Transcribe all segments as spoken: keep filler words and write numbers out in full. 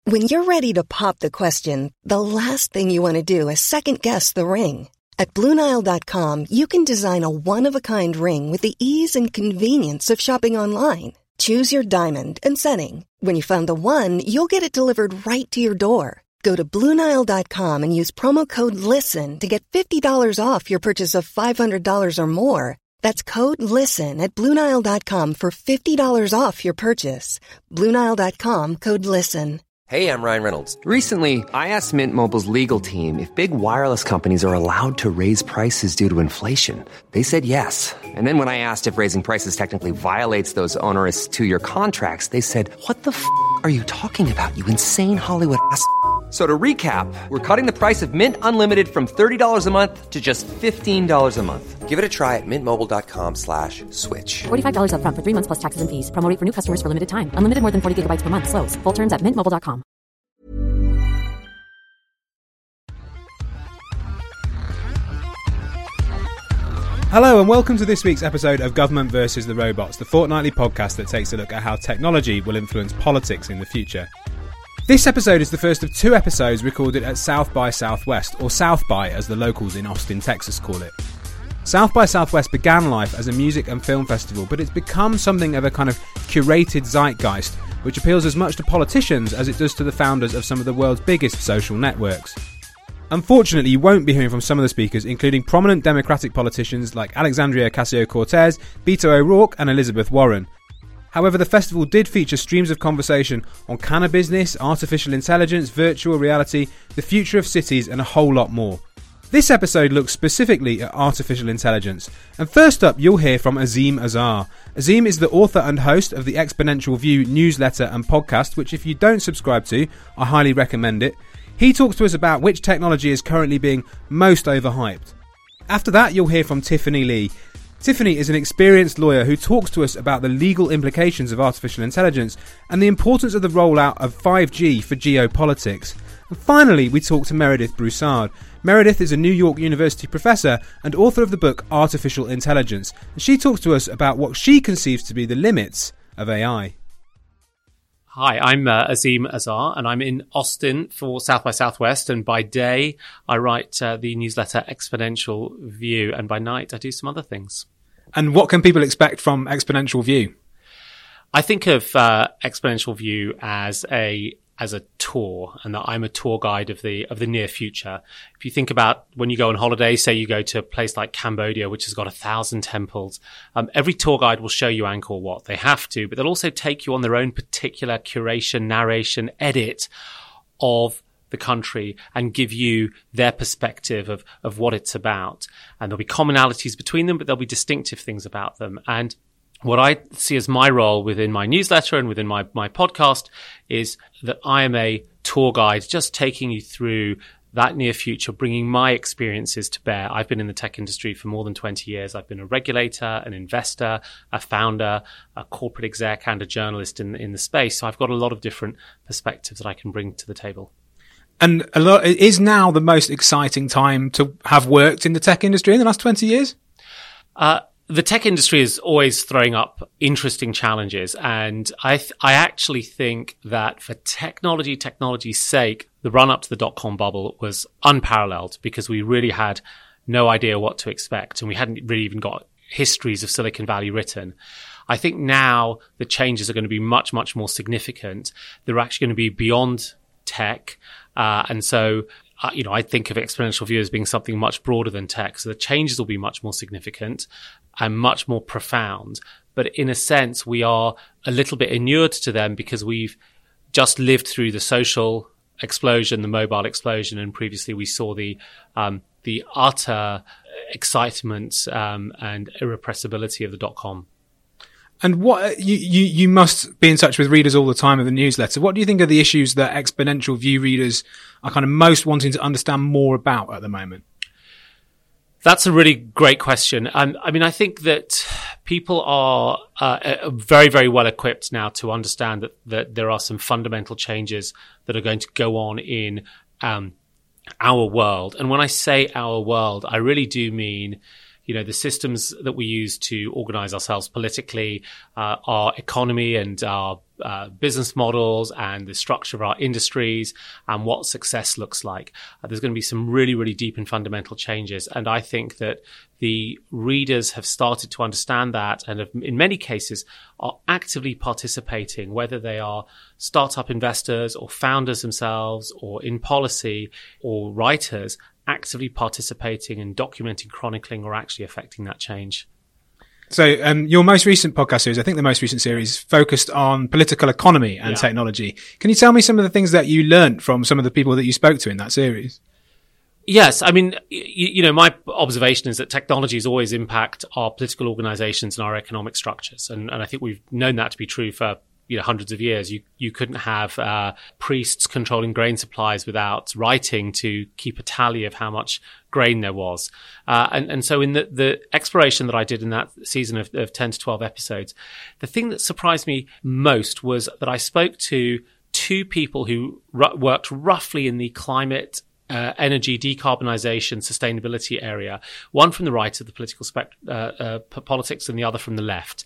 When you're ready to pop the question, the last thing you want to do is second-guess the ring. At Blue Nile dot com, you can design a one-of-a-kind ring with the ease and convenience of shopping online. Choose your diamond and setting. When you find the one, you'll get it delivered right to your door. Go to Blue Nile dot com and use promo code LISTEN to get fifty dollars off your purchase of five hundred dollars or more. That's code LISTEN at Blue Nile dot com for fifty dollars off your purchase. Blue Nile dot com, code LISTEN. Hey, I'm Ryan Reynolds. Recently, I asked Mint Mobile's legal team if big wireless companies are allowed to raise prices due to inflation. They said yes. And then when I asked if raising prices technically violates those onerous two-year contracts, they said, what the f*** are you talking about, you insane Hollywood ass f- So to recap, we're cutting the price of Mint Unlimited from thirty dollars a month to just fifteen dollars a month. Give it a try at mintmobile.com slash switch. forty-five dollars up front for three months plus taxes and fees. Promo rate for new customers for limited time. Unlimited more than forty gigabytes per month. Slows full terms at mint mobile dot com. Hello and welcome to this week's episode of Government versus the Robots, the fortnightly podcast that takes a look at how technology will influence politics in the future. This episode is the first of two episodes recorded at South by Southwest, or South by as the locals in Austin, Texas call it. South by Southwest began life as a music and film festival, but it's become something of a kind of curated zeitgeist, which appeals as much to politicians as it does to the founders of some of the world's biggest social networks. Unfortunately, you won't be hearing from some of the speakers, including prominent Democratic politicians like Alexandria Ocasio-Cortez, Beto O'Rourke and Elizabeth Warren. However, the festival did feature streams of conversation on cannabis, artificial intelligence, virtual reality, the future of cities and a whole lot more. This episode looks specifically at artificial intelligence. And first up, you'll hear from Azeem Azhar. Azeem is the author and host of the Exponential View newsletter and podcast, which if you don't subscribe to, I highly recommend it. He talks to us about which technology is currently being most overhyped. After that, you'll hear from Tiffany Lee. Tiffany is an experienced lawyer who talks to us about the legal implications of artificial intelligence and the importance of the rollout of five G for geopolitics. And finally, we talk to Meredith Broussard. Meredith is a New York University professor and author of the book Artificial Intelligence, and she talks to us about what she conceives to be the limits of A I. Hi, I'm uh, Azeem Azhar, and I'm in Austin for South by Southwest. And by day, I write uh, the newsletter Exponential View, and by night, I do some other things. And what can people expect from Exponential View? I think of uh, Exponential View as a as a tour, and that I'm a tour guide of the of the near future. If you think about when you go on holiday, say you go to a place like Cambodia, which has got a thousand temples, um, every tour guide will show you Angkor Wat. They have to, but they'll also take you on their own particular curation, narration, edit of the country and give you their perspective of, of what it's about. And there'll be commonalities between them, but there'll be distinctive things about them. And what I see as my role within my newsletter and within my, my podcast is that I am a tour guide, just taking you through that near future, bringing my experiences to bear. I've been in the tech industry for more than twenty years. I've been a regulator, an investor, a founder, a corporate exec, and a journalist in, in the space. So I've got a lot of different perspectives that I can bring to the table. And a lot, is now the most exciting time to have worked in the tech industry in the last twenty years? Uh, The tech industry is always throwing up interesting challenges, and I th- I actually think that for technology, technology's sake, the run-up to the dot-com bubble was unparalleled because we really had no idea what to expect, and we hadn't really even got histories of Silicon Valley written. I think now the changes are going to be much, much more significant. They're actually going to be beyond tech, uh, and so Uh, you know, I think of Exponential View as being something much broader than tech. So the changes will be much more significant and much more profound. But in a sense, we are a little bit inured to them because we've just lived through the social explosion, the mobile explosion, and previously we saw the um, the utter excitement um, and irrepressibility of the dot-com. And what you, you you must be in touch with readers all the time of the newsletter. What do you think are the issues that Exponential View readers are kind of most wanting to understand more about at the moment? That's a really great question. Um, I mean, I think that people are uh, very, very well equipped now to understand that, that there are some fundamental changes that are going to go on in um, our world. And when I say our world, I really do mean, you know, the systems that we use to organize ourselves politically, uh, our economy and our uh, business models and the structure of our industries and what success looks like. Uh, there's going to be some really, really deep and fundamental changes. And I think that the readers have started to understand that and have, in many cases, are actively participating, whether they are startup investors or founders themselves or in policy or writers, actively participating and documenting, chronicling, or actually affecting that change. So um, your most recent podcast series, I think the most recent series, focused on political economy and yeah. technology. Can you tell me some of the things that you learned from some of the people that you spoke to in that series? Yes. I mean, you, you know, my observation is that technologies always impact our political organizations and our economic structures. And, and I think we've known that to be true for you know, hundreds of years. You you couldn't have uh, priests controlling grain supplies without writing to keep a tally of how much grain there was. Uh, and, and so in the, the exploration that I did in that season of, of ten to twelve episodes, the thing that surprised me most was that I spoke to two people who r- worked roughly in the climate Uh, energy, decarbonisation, sustainability area, one from the right of the political spect- uh, uh, p- politics and the other from the left.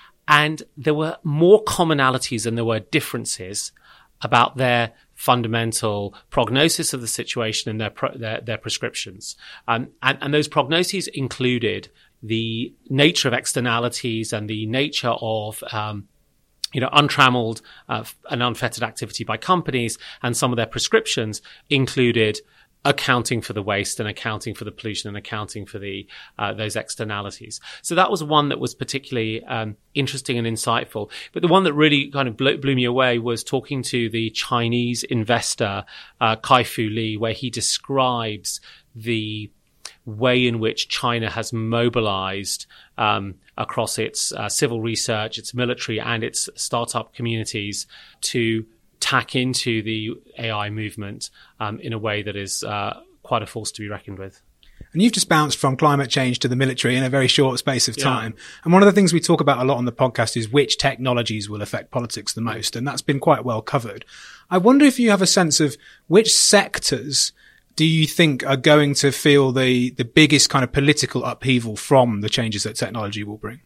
And there were more commonalities than there were differences about their fundamental prognosis of the situation and their pro- their, their prescriptions. Um, and, and those prognoses included the nature of externalities and the nature of um, you know, untrammeled uh, and unfettered activity by companies, and some of their prescriptions included accounting for the waste and accounting for the pollution and accounting for the uh, those externalities. So that was one that was particularly um, interesting and insightful. But the one that really kind of blew, blew me away was talking to the Chinese investor uh, Kai-Fu Lee, where he describes the way in which China has mobilized um, across its uh, civil research, its military, and its startup communities to tack into the A I movement um, in a way that is uh, quite a force to be reckoned with. And you've just bounced from climate change to the military in a very short space of time. Yeah. And one of the things we talk about a lot on the podcast is which technologies will affect politics the most. And that's been quite well covered. I wonder if you have a sense of which sectors do you think are going to feel the, the biggest kind of political upheaval from the changes that technology will bring?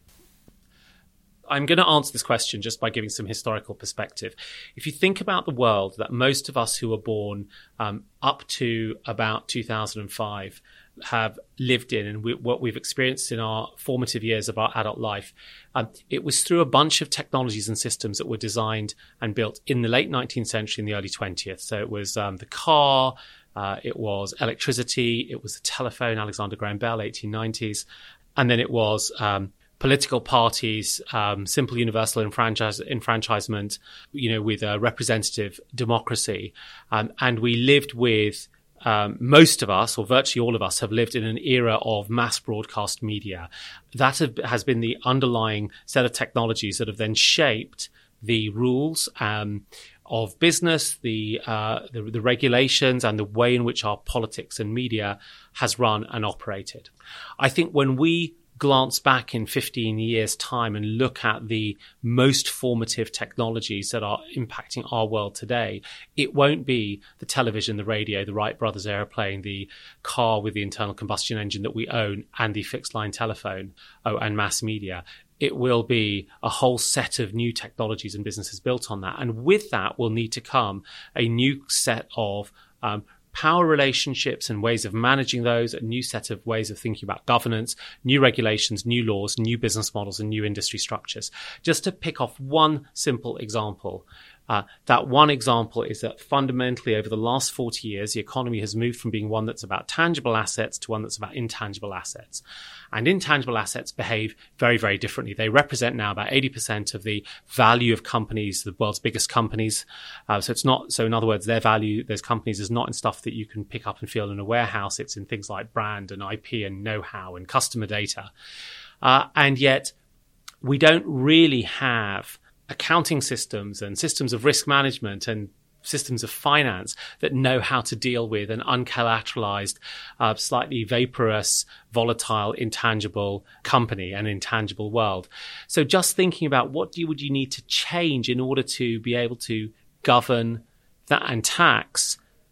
I'm going to answer this question just by giving some historical perspective. If you think about the world that most of us who were born um, up to about two thousand five have lived in, and we, what we've experienced in our formative years of our adult life, um, it was through a bunch of technologies and systems that were designed and built in the late nineteenth century and the early twentieth. So it was um, the car, uh, it was electricity, it was the telephone, Alexander Graham Bell, eighteen nineties, and then it was um, political parties, um, simple universal enfranchise, enfranchisement, you know, with a representative democracy. Um, and we lived with, um, most of us, or virtually all of us, have lived in an era of mass broadcast media. That have, has been the underlying set of technologies that have then shaped the rules um, of business, the, uh, the the regulations, and the way in which our politics and media has run and operated. I think when we glance back in fifteen years' time and look at the most formative technologies that are impacting our world today, it won't be the television, the radio, the Wright brothers airplane, the car with the internal combustion engine that we own, and the fixed line telephone, oh, and mass media. It will be a whole set of new technologies and businesses built on that. And with that will need to come a new set of um, power relationships and ways of managing those, a new set of ways of thinking about governance, new regulations, new laws, new business models, and new industry structures. Just to pick off one simple example, uh, that one example is that fundamentally over the last forty years, the economy has moved from being one that's about tangible assets to one that's about intangible assets. And intangible assets behave very, very differently. They represent now about eighty percent of the value of companies, the world's biggest companies. Uh, so it's not, so in other words, their value, those companies, is not in stuff that you can pick up and feel in a warehouse. It's in things like brand and I P and know-how and customer data. Uh, and yet we don't really have accounting systems and systems of risk management and systems of finance that know how to deal with an uncollateralized, uh, slightly vaporous, volatile, intangible company, an intangible world. So just thinking about what do you, would you need to change in order to be able to govern that and tax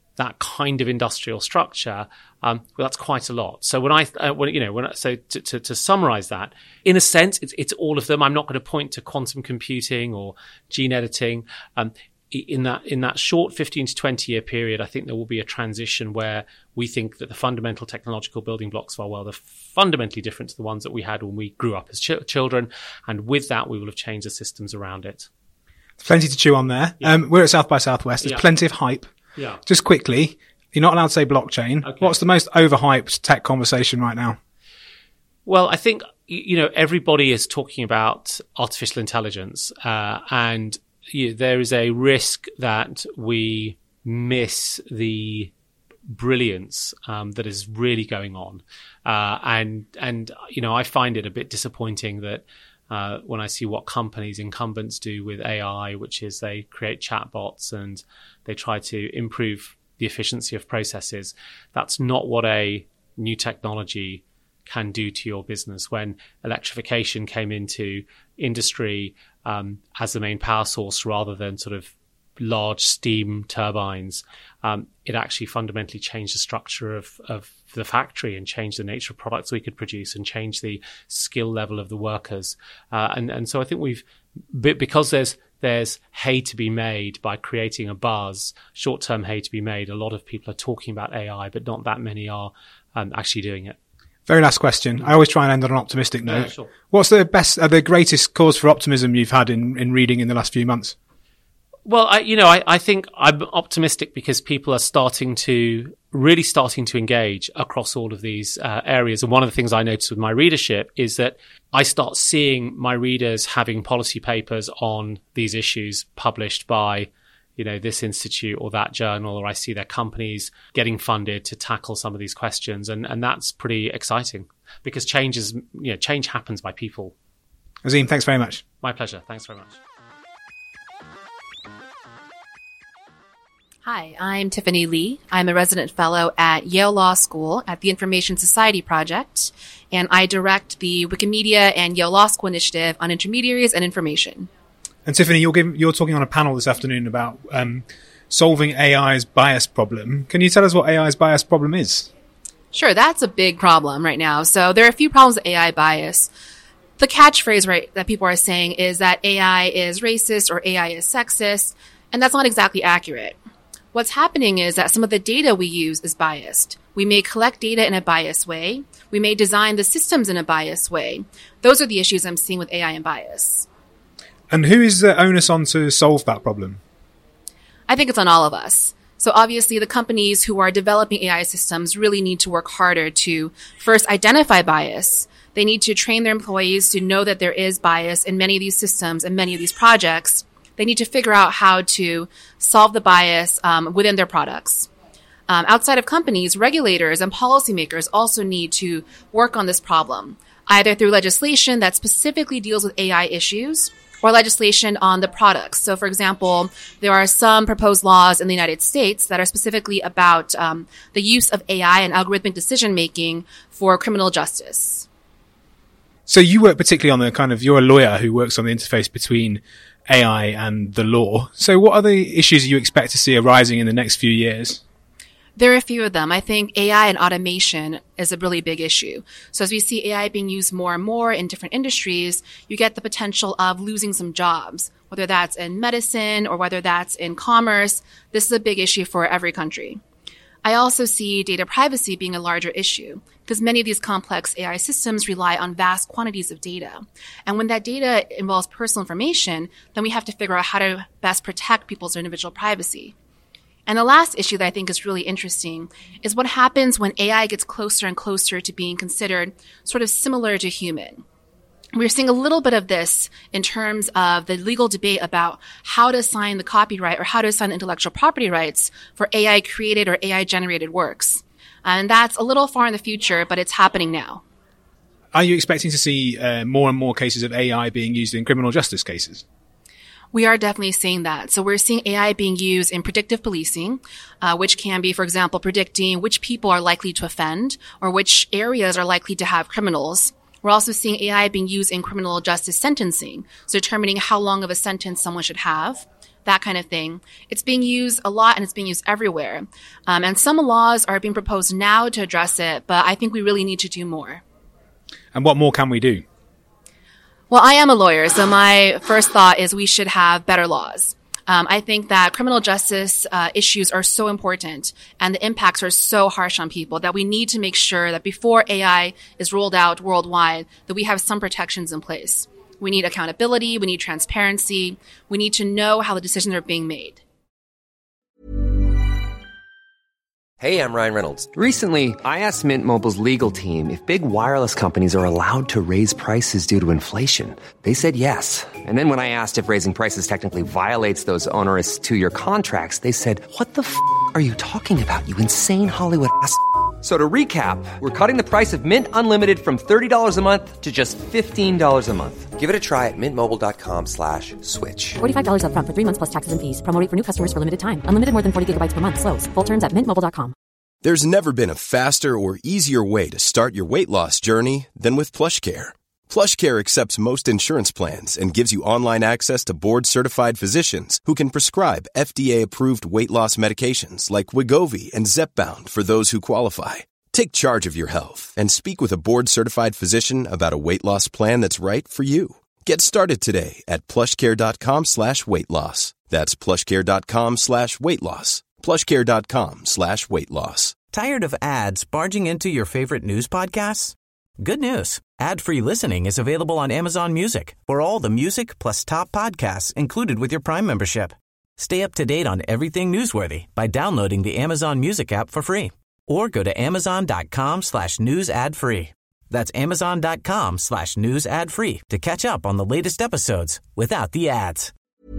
that kind of industrial structure, um, well, that's quite a lot. So when I, uh, when, you know, when I, so to, to, to summarize that, in a sense, it's, it's all of them. I'm not going to point to quantum computing or gene editing. Um, in that, in that short fifteen to twenty year period, I think there will be a transition where we think that the fundamental technological building blocks of our world are fundamentally different to the ones that we had when we grew up as ch- children. And with that, we will have changed the systems around it. There's plenty to chew on there. Yeah. Um, we're at South by Southwest. There's yeah. plenty of hype. Yeah. Just quickly, you're not allowed to say blockchain. Okay. What's the most overhyped tech conversation right now? Well, I think, you know, everybody is talking about artificial intelligence, uh, and you know, there is a risk that we miss the brilliance um, that is really going on. Uh, and, and, you know, I find it a bit disappointing that uh, when I see what companies, incumbents do with A I, which is they create chatbots and they try to improve the efficiency of processes. That's not what a new technology can do to your business. When electrification came into industry um, as the main power source rather than sort of large steam turbines, um, it actually fundamentally changed the structure of, of the factory and changed the nature of products we could produce and changed the skill level of the workers. Uh, and, and so I think we've, because there's there's hay to be made by creating a buzz, short-term hay to be made. A lot of people are talking about A I, but not that many are um, actually doing it. Very last question. I always try and end on an optimistic note. Yeah, sure. What's the best, uh, the greatest cause for optimism you've had in, in reading in the last few months? Well, I, you know, I, I think I'm optimistic because people are starting to, really starting to engage across all of these uh, areas. And one of the things I noticed with my readership is that I start seeing my readers having policy papers on these issues published by, you know, this institute or that journal, or I see their companies getting funded to tackle some of these questions. And, and that's pretty exciting because change is, you know, change happens by people. Azim, thanks very much. My pleasure. Thanks very much. Hi, I'm Tiffany Lee. I'm a resident fellow at Yale Law School at the Information Society Project, and I direct the Wikimedia and Yale Law School Initiative on Intermediaries and Information. And Tiffany, you're, giving, you're talking on a panel this afternoon about um, solving A I's bias problem. Can you tell us what A I's bias problem is? Sure, that's a big problem right now. So there are a few problems with A I bias. The catchphrase right that people are saying is that A I is racist or A I is sexist, and that's not exactly accurate. What's happening is that some of the data we use is biased. We may collect data in a biased way. We may design the systems in a biased way. Those are the issues I'm seeing with A I and bias. And who is the onus on to solve that problem? I think it's on all of us. So obviously the companies who are developing A I systems really need to work harder to first identify bias. They need to train their employees to know that there is bias in many of these systems and many of these projects. They need to figure out how to solve the bias um, within their products. Um, outside of companies, regulators and policymakers also need to work on this problem, either through legislation that specifically deals with A I issues or legislation on the products. So, for example, there are some proposed laws in the United States that are specifically about um, the use of A I and algorithmic decision-making for criminal justice. So you work particularly on the kind of, you're a lawyer who works on the interface between A I and the law. So what are the issues you expect to see arising in the next few years? There are a few of them. I think A I and automation is a really big issue. So as we see A I being used more and more in different industries, you get the potential of losing some jobs, whether that's in medicine or whether that's in commerce. This is a big issue for every country. I also see data privacy being a larger issue because many of these complex A I systems rely on vast quantities of data. And when that data involves personal information, then we have to figure out how to best protect people's individual privacy. And the last issue that I think is really interesting is what happens when A I gets closer and closer to being considered sort of similar to human. We're seeing a little bit of this in terms of the legal debate about how to assign the copyright or how to assign the intellectual property rights for A I created or A I generated works. And that's a little far in the future, but it's happening now. Are you expecting to see uh, more and more cases of A I being used in criminal justice cases? We are definitely seeing that. So we're seeing A I being used in predictive policing, uh, which can be, for example, predicting which people are likely to offend or which areas are likely to have criminals. We're also seeing A I being used in criminal justice sentencing, so determining how long of a sentence someone should have. that kind of thing. It's being used a lot and it's being used everywhere. Um, and some laws are being proposed now to address it, but I think we really need to do more. And what more can we do? Well, I am a lawyer, so my first thought is we should have better laws. Um, I think that criminal justice uh, issues are so important and the impacts are so harsh on people that we need to make sure that before A I is rolled out worldwide, that we have some protections in place. We need accountability. We need transparency. We need to know how the decisions are being made. Hey, I'm Ryan Reynolds. Recently, I asked Mint Mobile's legal team if big wireless companies are allowed to raise prices due to inflation. They said yes. And then when I asked if raising prices technically violates those onerous two-year contracts, they said, "What the f*** are you talking about, you insane Hollywood ass f- So to recap, we're cutting the price of Mint Unlimited from thirty dollars a month to just fifteen dollars a month. Give it a try at mintmobile.com slash switch. forty-five dollars up front for three months plus taxes and fees. Promo rate for new customers for limited time. Unlimited more than forty gigabytes per month. Slows full terms at mint mobile dot com. There's never been a faster or easier way to start your weight loss journey than with PlushCare. PlushCare accepts most insurance plans and gives you online access to board-certified physicians who can prescribe F D A-approved weight loss medications like Wegovy and Zepbound for those who qualify. Take charge of your health and speak with a board-certified physician about a weight loss plan that's right for you. Get started today at plushcare.com slash weight loss. That's plushcare.com slash weight loss. plushcare.com slash weight loss. Tired of ads barging into your favorite news podcasts? Good news. Ad-free listening is available on Amazon Music for all the music plus top podcasts included with your Prime membership. Stay up to date on everything newsworthy by downloading the Amazon Music app for free or go to amazon.com slash news ad free. That's amazon.com slash news ad free to catch up on the latest episodes without the ads.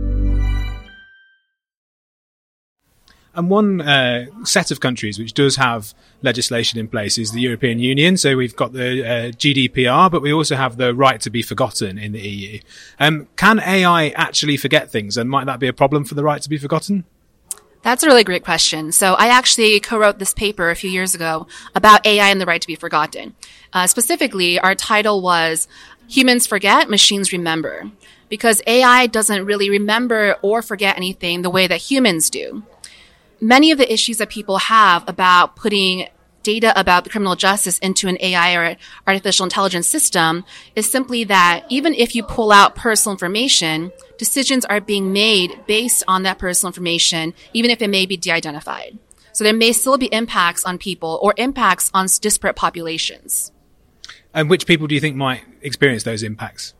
And one uh, set of countries which does have legislation in place is the European Union. So we've got the uh, G D P R, but we also have the right to be forgotten in the E U. Um, can A I actually forget things, and might that be a problem for the right to be forgotten? That's a really great question. So I actually co-wrote this paper a few years ago about A I and the right to be forgotten. Uh, specifically, our title was Humans Forget, Machines Remember, because A I doesn't really remember or forget anything the way that humans do. Many of the issues that people have about putting data about the criminal justice into an A I or artificial intelligence system is simply that even if you pull out personal information, decisions are being made based on that personal information, even if it may be de-identified. So there may still be impacts on people or impacts on disparate populations. And which people do you think might experience those impacts?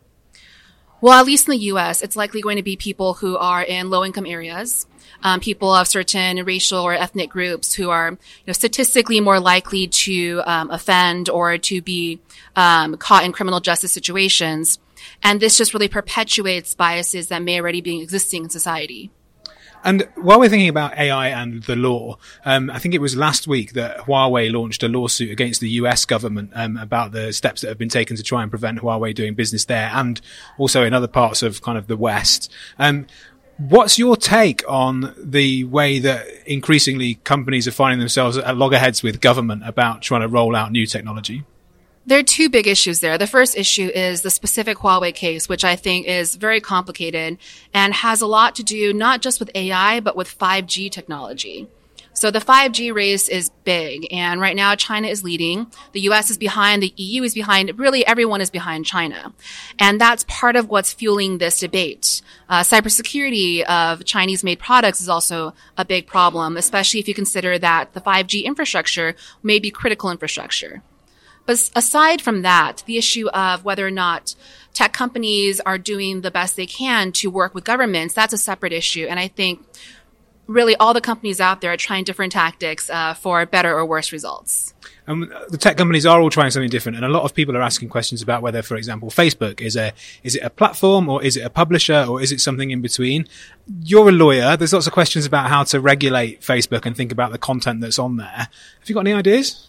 Well, at least in the U S, it's likely going to be people who are in low-income areas, um, people of certain racial or ethnic groups who are, you know, statistically more likely to um, offend or to be um, caught in criminal justice situations. And this just really perpetuates biases that may already be existing in society. And while we're thinking about A I and the law, um, I think it was last week that Huawei launched a lawsuit against the U S government um, about the steps that have been taken to try and prevent Huawei doing business there, and also in other parts of kind of the West. Um, what's your take on the way that increasingly companies are finding themselves at loggerheads with government about trying to roll out new technology? There are two big issues there. The first issue is the specific Huawei case, which I think is very complicated and has a lot to do not just with A I, but with five G technology. So the five G race is big, and right now China is leading. The U S is behind, the E U is behind, really everyone is behind China. And that's part of what's fueling this debate. Uh, cybersecurity of Chinese-made products is also a big problem, especially if you consider that the five G infrastructure may be critical infrastructure. But aside from that, the issue of whether or not tech companies are doing the best they can to work with governments, that's a separate issue. And I think really all the companies out there are trying different tactics uh, for better or worse results. Um, the tech companies are all trying something different, and a lot of people are asking questions about whether, for example, Facebook is a is it a platform, or is it a publisher, or is it something in between? You're a lawyer. There's lots of questions about how to regulate Facebook and think about the content that's on there. Have you got any ideas?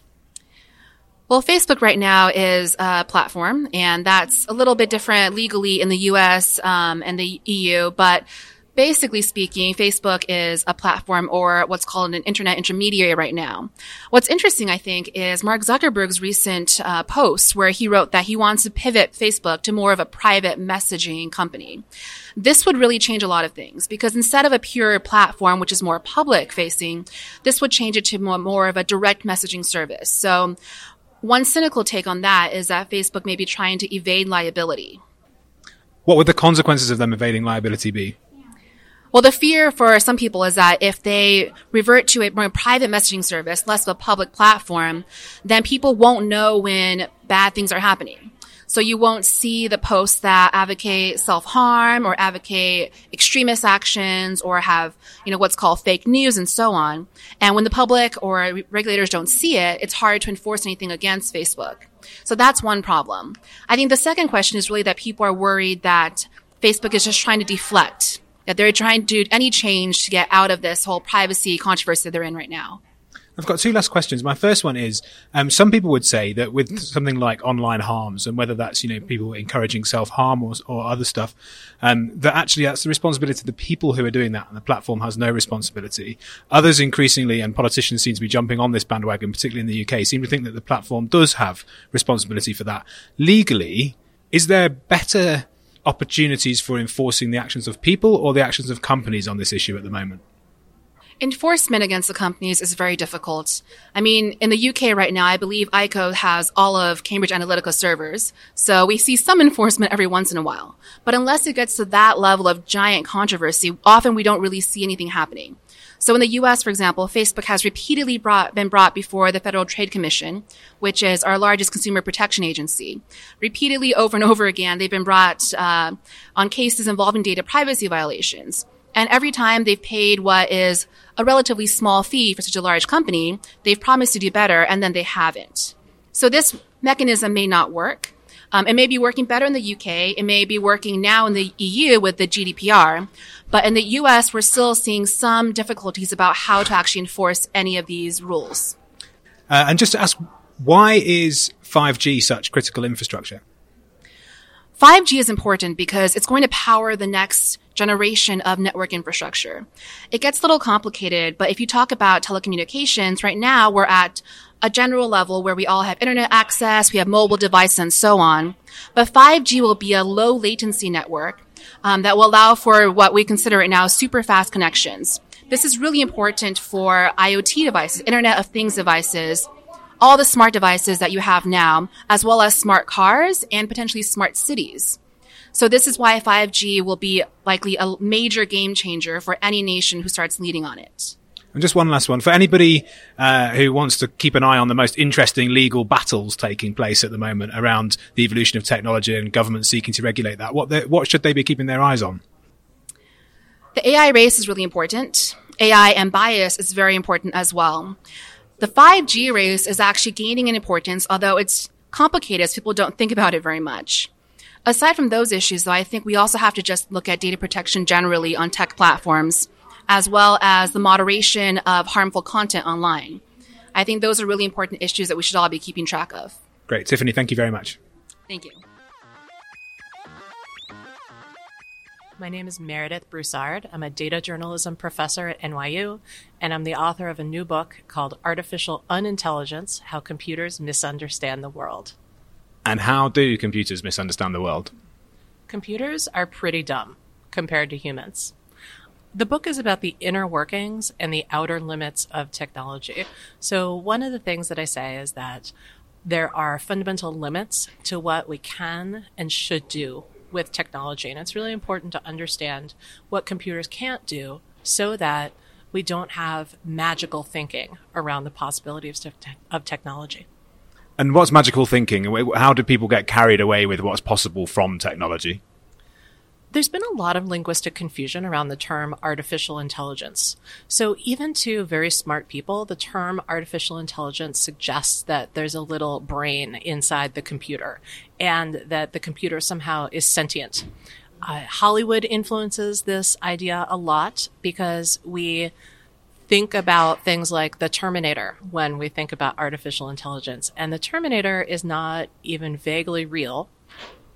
Well, Facebook right now is a platform, and that's a little bit different legally in the U S um, and the E U, but Basically speaking, Facebook is a platform or what's called an internet intermediary right now. What's interesting, I think, is Mark Zuckerberg's recent uh, post where he wrote that he wants to pivot Facebook to more of a private messaging company. This would really change a lot of things because instead of a pure platform, which is more public facing, this would change it to more, more of a direct messaging service. So one cynical take on that is that Facebook may be trying to evade liability. What would the consequences of them evading liability be? Well, the fear for some people is that if they revert to a more private messaging service, less of a public platform, then people won't know when bad things are happening. So you won't see the posts that advocate self-harm or advocate extremist actions or have, you know, what's called fake news and so on. And when the public or regulators don't see it, it's hard to enforce anything against Facebook. So that's one problem. I think the second question is really that people are worried that Facebook is just trying to deflect, that they're trying to do any change to get out of this whole privacy controversy that they're in right now. I've got two last questions. My first one is, um, some people would say that with something like online harms, and whether that's, you know, people encouraging self-harm or, or other stuff, um, that actually that's the responsibility of the people who are doing that, and the platform has no responsibility. Others increasingly, and politicians seem to be jumping on this bandwagon, particularly in the U K, seem to think that the platform does have responsibility for that. Legally, is there better opportunities for enforcing the actions of people or the actions of companies on this issue at the moment? Enforcement against the companies is very difficult. I mean, in the U K right now, I believe I C O has all of Cambridge Analytica servers. So we see some enforcement every once in a while. But unless it gets to that level of giant controversy, often we don't really see anything happening. So in the U S, for example, Facebook has repeatedly brought, been brought before the Federal Trade Commission, which is our largest consumer protection agency. Repeatedly, over and over again, they've been brought uh, on cases involving data privacy violations. And every time they've paid what is a relatively small fee for such a large company, they've promised to do better, and then they haven't. So this mechanism may not work. Um, it may be working better in the U K. It may be working now in the E U with the G D P R. But in the U S, we're still seeing some difficulties about how to actually enforce any of these rules. Uh, and just to ask, why is five G such critical infrastructure? five G is important because it's going to power the next generation of network infrastructure. It gets a little complicated, but if you talk about telecommunications, right now we're at a general level where we all have internet access, we have mobile devices and so on. But five G will be a low latency network um, that will allow for what we consider right now super fast connections. This is really important for IoT devices, Internet of Things devices, all the smart devices that you have now, as well as smart cars and potentially smart cities. So this is why five G will be likely a major game changer for any nation who starts leading on it. And just one last one. For anybody uh, who wants to keep an eye on the most interesting legal battles taking place at the moment around the evolution of technology and government seeking to regulate that, what, what should they be keeping their eyes on? The A I race is really important. A I and bias is very important as well. The five G race is actually gaining in importance, although it's complicated as people don't think about it very much. Aside from those issues, though, I think we also have to just look at data protection generally on tech platforms, as well as the moderation of harmful content online. I think those are really important issues that we should all be keeping track of. Great. Tiffany, thank you very much. Thank you. My name is Meredith Broussard. I'm a data journalism professor at N Y U, and I'm the author of a new book called Artificial Unintelligence: How Computers Misunderstand the World. And how do computers misunderstand the world? Computers are pretty dumb compared to humans. The book is about the inner workings and the outer limits of technology. So one of the things that I say is that there are fundamental limits to what we can and should do with technology. And it's really important to understand what computers can't do so that we don't have magical thinking around the possibilities of, te- of technology. And what's magical thinking? How do people get carried away with what's possible from technology? There's been a lot of linguistic confusion around the term artificial intelligence. So even to very smart people, the term artificial intelligence suggests that there's a little brain inside the computer and that the computer somehow is sentient. Uh, Hollywood influences this idea a lot because we think about things like the Terminator when we think about artificial intelligence. And the Terminator is not even vaguely real.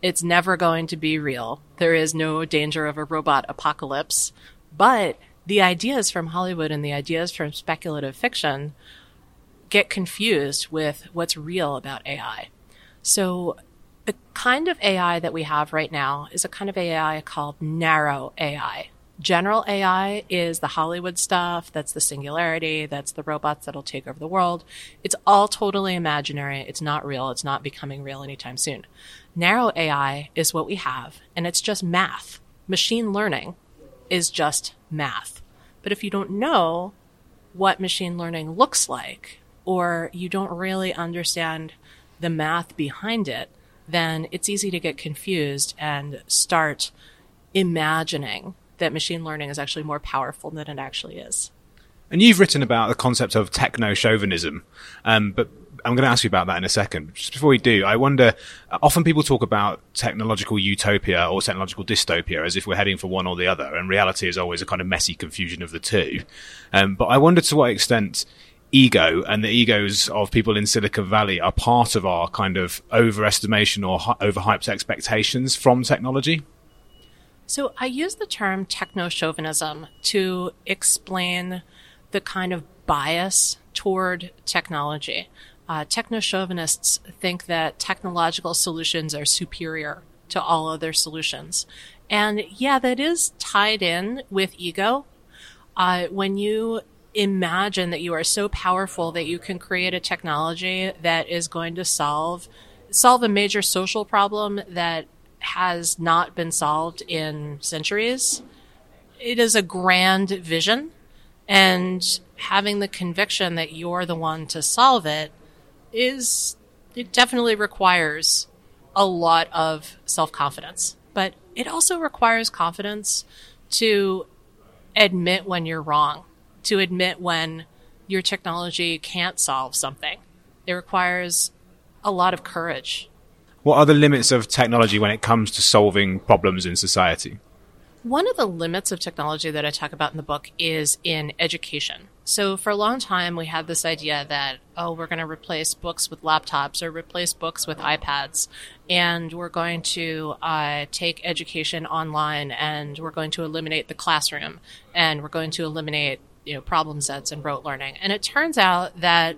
It's never going to be real. There is no danger of a robot apocalypse. But the ideas from Hollywood and the ideas from speculative fiction get confused with what's real about A I. So the kind of A I that we have right now is a kind of A I called narrow A I. General A I is the Hollywood stuff, that's the singularity, that's the robots that'll take over the world. It's all totally imaginary. It's not real. It's not becoming real anytime soon. Narrow A I is what we have, and it's just math. Machine learning is just math. But if you don't know what machine learning looks like, or you don't really understand the math behind it, then it's easy to get confused and start imagining that machine learning is actually more powerful than it actually is. And you've written about the concept of techno-chauvinism, um, but I'm going to ask you about that in a second. Just before we do, I wonder, often people talk about technological utopia or technological dystopia as if we're heading for one or the other, and reality is always a kind of messy confusion of the two. Um, but I wonder to what extent ego and the egos of people in Silicon Valley are part of our kind of overestimation or hi- overhyped expectations from technology. So I use the term techno-chauvinism to explain the kind of bias toward technology. Uh, techno-chauvinists think that technological solutions are superior to all other solutions. And yeah, that is tied in with ego. Uh, when you imagine that you are so powerful that you can create a technology that is going to solve solve a major social problem that has not been solved in centuries. It is a grand vision, and having the conviction that you're the one to solve it is, it definitely requires a lot of self-confidence. But it also requires confidence to admit when you're wrong, to admit when your technology can't solve something. It requires a lot of courage. What are the limits of technology when it comes to solving problems in society? One of the limits of technology that I talk about in the book is in education. So for a long time, we had this idea that, oh, we're going to replace books with laptops or replace books with iPads, and we're going to uh, take education online, and we're going to eliminate the classroom, and we're going to eliminate, you know, problem sets and rote learning. And it turns out that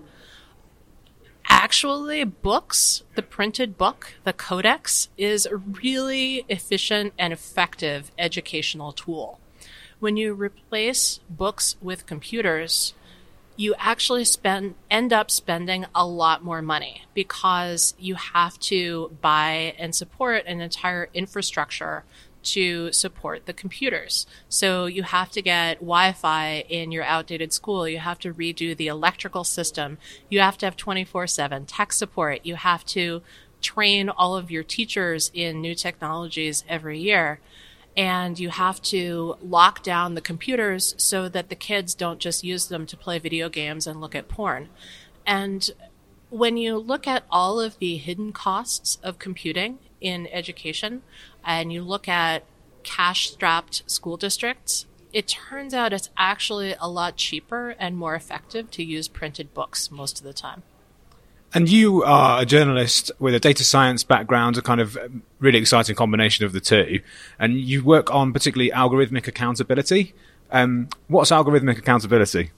actually, books, the printed book, the codex, is a really efficient and effective educational tool. When you replace books with computers, you actually spend end up spending a lot more money because you have to buy and support an entire infrastructure to support the computers. So you have to get Wi-Fi in your outdated school. You have to redo the electrical system. You have to have twenty-four seven tech support. You have to train all of your teachers in new technologies every year. And you have to lock down the computers so that the kids don't just use them to play video games and look at porn. And when you look at all of the hidden costs of computing in education, and you look at cash-strapped school districts, it turns out it's actually a lot cheaper and more effective to use printed books most of the time. And you are a journalist with a data science background, a kind of really exciting combination of the two. And you work on particularly algorithmic accountability. Um, what's algorithmic accountability?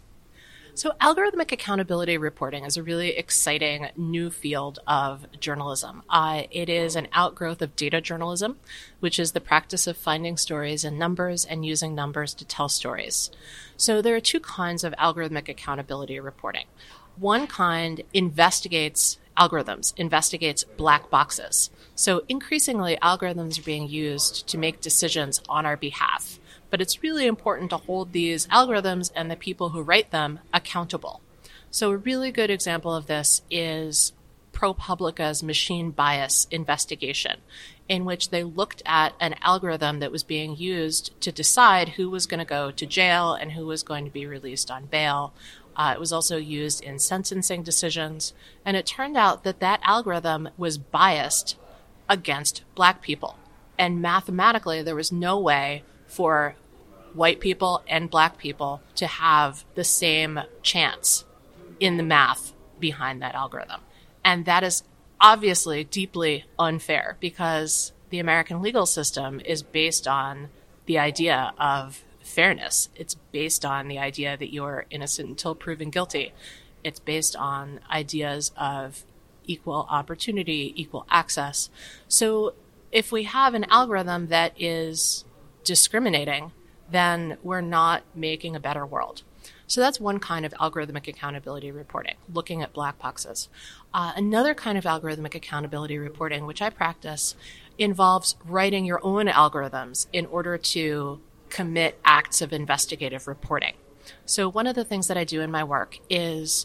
So algorithmic accountability reporting is a really exciting new field of journalism. Uh, it is an outgrowth of data journalism, which is the practice of finding stories in numbers and using numbers to tell stories. So there are two kinds of algorithmic accountability reporting. One kind investigates algorithms, investigates black boxes. So increasingly, algorithms are being used to make decisions on our behalf. But it's really important to hold these algorithms and the people who write them accountable. So a really good example of this is ProPublica's machine bias investigation, in which they looked at an algorithm that was being used to decide who was going to go to jail and who was going to be released on bail. Uh, it was also used in sentencing decisions. And it turned out that that algorithm was biased against black people. And mathematically, there was no way for white people and black people to have the same chance in the math behind that algorithm. And that is obviously deeply unfair because the American legal system is based on the idea of fairness. It's based on the idea that you're innocent until proven guilty. It's based on ideas of equal opportunity, equal access. So if we have an algorithm that is discriminating, then we're not making a better world. So that's one kind of algorithmic accountability reporting, looking at black boxes. Uh, another kind of algorithmic accountability reporting, which I practice, involves writing your own algorithms in order to commit acts of investigative reporting. So one of the things that I do in my work is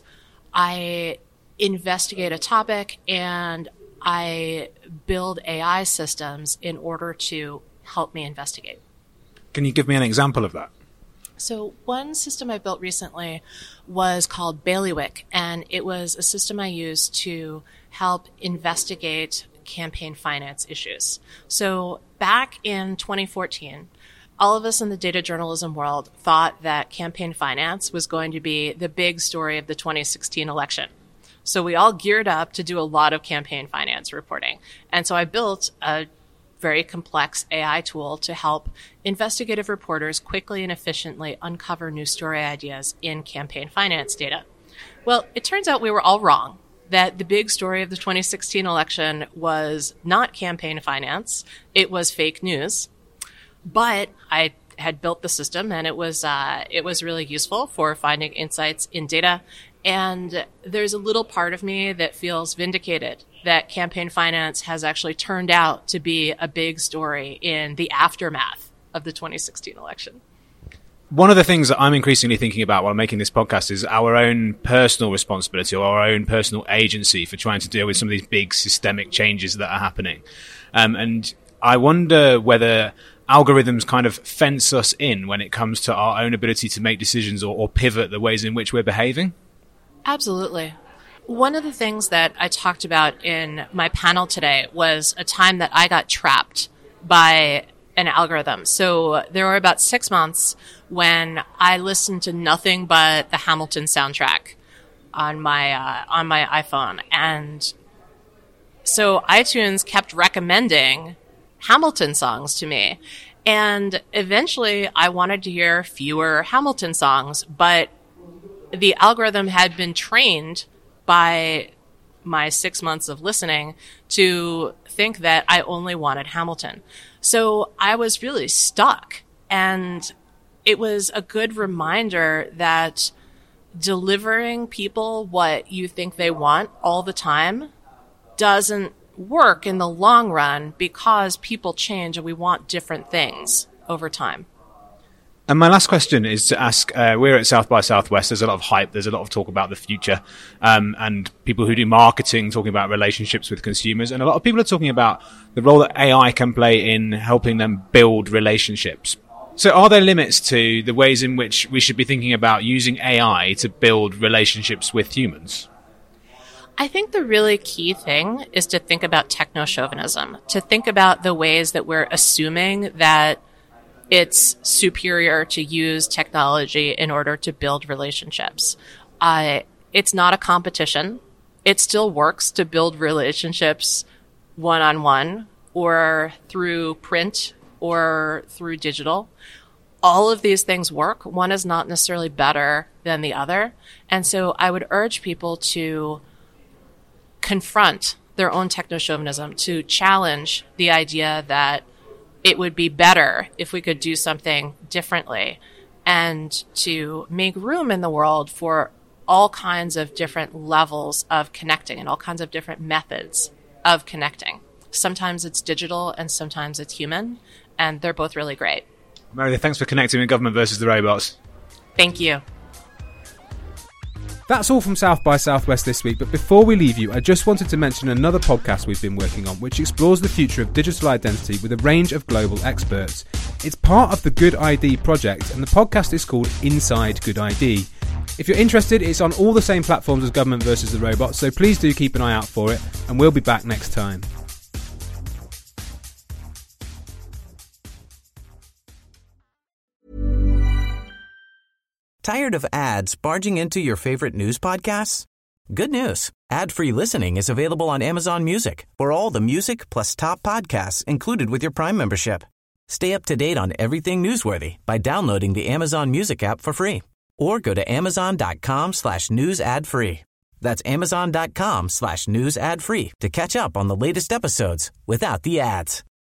I investigate a topic and I build A I systems in order to help me investigate. Can you give me an example of that? So one system I built recently was called Bailiwick, and it was a system I used to help investigate campaign finance issues. So back in twenty fourteen, all of us in the data journalism world thought that campaign finance was going to be the big story of the twenty sixteen election. So we all geared up to do a lot of campaign finance reporting. And so I built a very complex A I tool to help investigative reporters quickly and efficiently uncover new story ideas in campaign finance data. Well, it turns out we were all wrong, that the big story of the twenty sixteen election was not campaign finance, it was fake news. But I had built the system, and it was uh, it was really useful for finding insights in data. And there's a little part of me that feels vindicated that campaign finance has actually turned out to be a big story in the aftermath of the twenty sixteen election. One of the things that I'm increasingly thinking about while making this podcast is our own personal responsibility or our own personal agency for trying to deal with some of these big systemic changes that are happening. Um, and I wonder whether algorithms kind of fence us in when it comes to our own ability to make decisions or, or pivot the ways in which we're behaving. Absolutely. One of the things that I talked about in my panel today was a time that I got trapped by an algorithm. So there were about six months when I listened to nothing but the Hamilton soundtrack on my uh, on my iPhone, and so iTunes kept recommending Hamilton songs to me, and eventually I wanted to hear fewer Hamilton songs, but the algorithm had been trained by my six months of listening to think that I only wanted Hamilton. So I was really stuck. And it was a good reminder that delivering people what you think they want all the time doesn't work in the long run, because people change and we want different things over time. And my last question is to ask, uh, we're at South by Southwest, there's a lot of hype, there's a lot of talk about the future, um, and people who do marketing talking about relationships with consumers, and a lot of people are talking about the role that A I can play in helping them build relationships. So are there limits to the ways in which we should be thinking about using A I to build relationships with humans? I think the really key thing is to think about techno-chauvinism, to think about the ways that we're assuming that it's superior to use technology in order to build relationships. Uh, it's not a competition. It still works to build relationships one-on-one or through print or through digital. All of these things work. One is not necessarily better than the other. And so I would urge people to confront their own techno-chauvinism, to challenge the idea that it would be better if we could do something differently, and to make room in the world for all kinds of different levels of connecting and all kinds of different methods of connecting. Sometimes it's digital and sometimes it's human, and they're both really great. Meredith, thanks for connecting with Government versus the Robots. Thank you. That's all from South by Southwest this week, but before we leave you, I just wanted to mention another podcast we've been working on, which explores the future of digital identity with a range of global experts. It's part of the Good I D project, and the podcast is called Inside Good I D. If you're interested, it's on all the same platforms as Government versus the Robots, so please do keep an eye out for it, and we'll be back next time. Tired of ads barging into your favorite news podcasts? Good news. Ad-free listening is available on Amazon Music for all the music plus top podcasts included with your Prime membership. Stay up to date on everything newsworthy by downloading the Amazon Music app for free or go to amazon.com slash news ad free. That's amazon.com slash news ad free to catch up on the latest episodes without the ads.